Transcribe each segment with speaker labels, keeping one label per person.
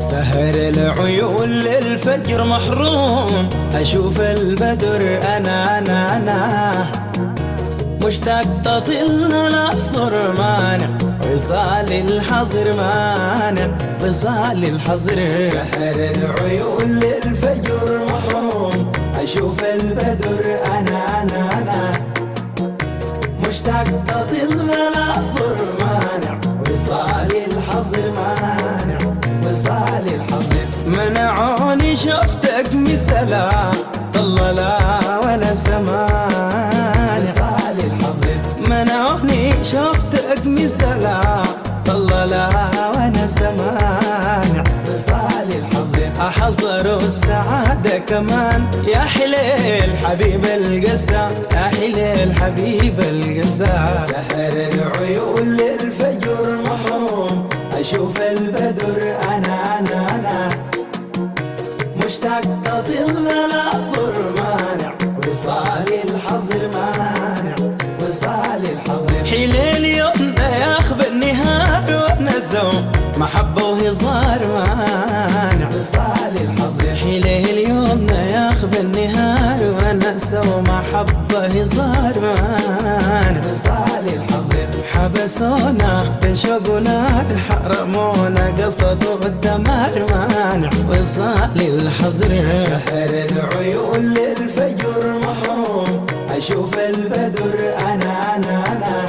Speaker 1: سهر العيون للفجر محروم، أشوف البدر أنا مشتاق تطل العصر مانع، وصال الحظر مانع، وصال الحظر. سهر العيون للفجر محروم، أشوف البدر أنا مشتاق تطل العصر مانع، وصال الحظر مانع، وصال الحظر. منعوني شفتك مثلا طل لا ولا سمانع، وصال الحظر. منعوني شفتك مثلا طل لا ولا سمانع، وصال الحظر. أحضروا السعادة كمان يا حليل حبيب القسا، يا حليل حبيب القسا. سهر العيون للفجر محروم، أشوف البدر أنا مشتاق تطل العصر مانع، وصال الحظر مانع، وصال الحظر. حليل يومنا ياخذ النهار والنزوم، محبة وهزار مانع، وصال الحظر. حليل يومنا ياخذ النهار ونسى ومحبة هزار مانع، وصال الحظر. حبسونا بين شوق ونار، حرمونا قصدوا الدمار مانع، وصال الحظر. سهر العيون للفجر محروم، أشوف البدر أنا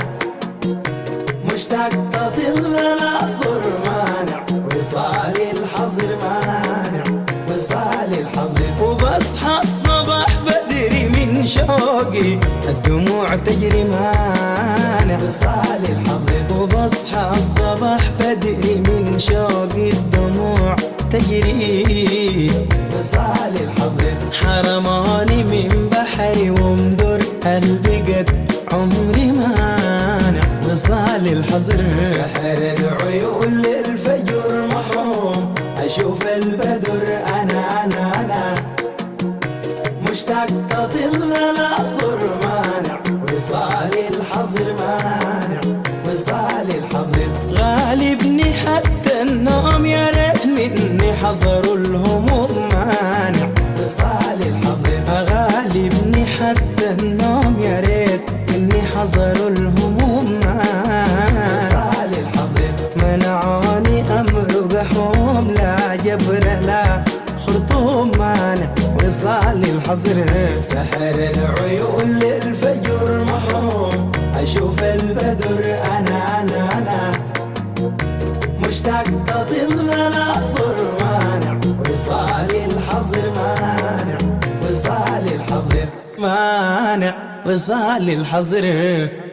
Speaker 1: مشتاق تطل العصر مانع، وصال الحظر مانع، وصال الحظر. وبصحى الصباح بدري من شوقي الدموع تجري مانع، وصال الحظر. وبصحى الصباح بدري من شوقي الدموع تجري، وصال الحظر. حرموني من بحري ومدر قلبي قد عمري مانع، وصال الحظر. سهر العيون للفجر محروم، أشوف البدر أنا مشتاق تطل العصر مانع، وصال الحظر مانع، وصال الحظر. غالبني حتى النوم يا ريت مني حظروا الهموم مانع، وصال الحظر. غالبني حتى النوم يا ريت مني حظروا الهموم مانع، وصال الحظر. منعوني أمر بحوم لا جبر لا خرطوم مانع، وصال الحظر. سهر العيون للفجر محروم، أشوف البدر أنا مشتاق تطل العصر مانع، وصال الحظر مانع، وصال الحظر مانع، وصال الحظر.